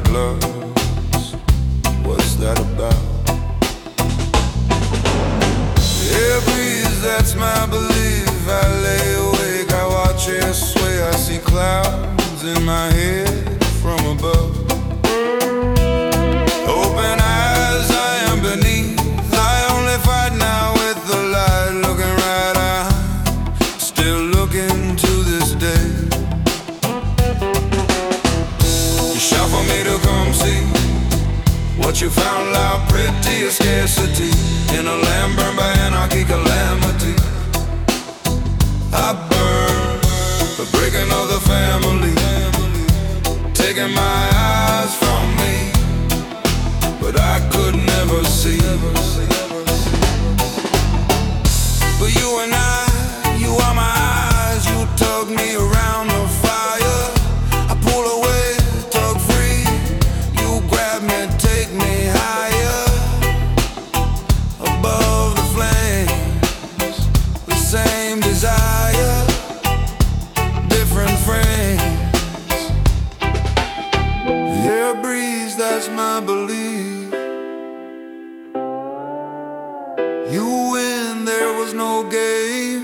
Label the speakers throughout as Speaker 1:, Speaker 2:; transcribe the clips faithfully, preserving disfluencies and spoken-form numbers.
Speaker 1: gloves. What's that about? Air breeze, that's my belief. I lay awake, I watch it sway. I see clouds in my head from above. Open eyes, I am beneath. I only fight now with the light. Looking right, I'm still looking to this day. You shout for me to come see what you found out, pretty or scarcity. In a land burned by anarchy, calamity. I burn the breaking of the family, taking my eyes from me, but I could never see. But you and I, you are my eyes. You tug me around the fire. I pull away, tug free. You grab me, take me higher, above the flames. The same desire, different frames. The air breeze, that's my belief. You win, there was no game.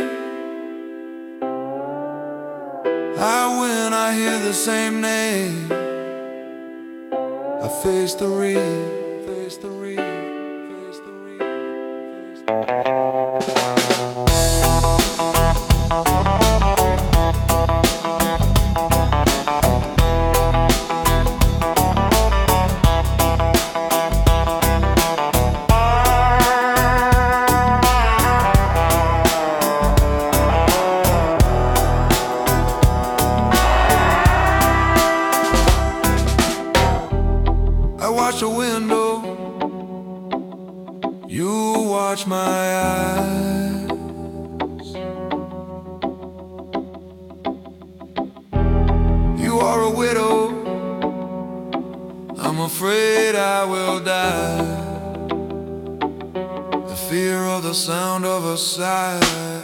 Speaker 1: I win, I hear the same name. I face the reef, face the reef, face the reef, face the reef. I watch the window, you watch my eyes. You are a widow, I'm afraid I will die. The fear of the sound of a sigh.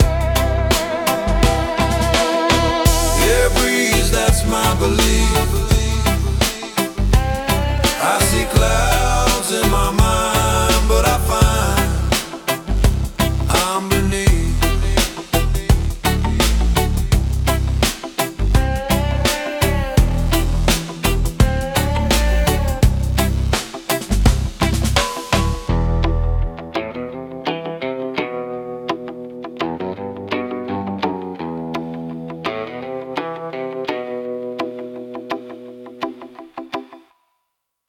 Speaker 1: That's my belief.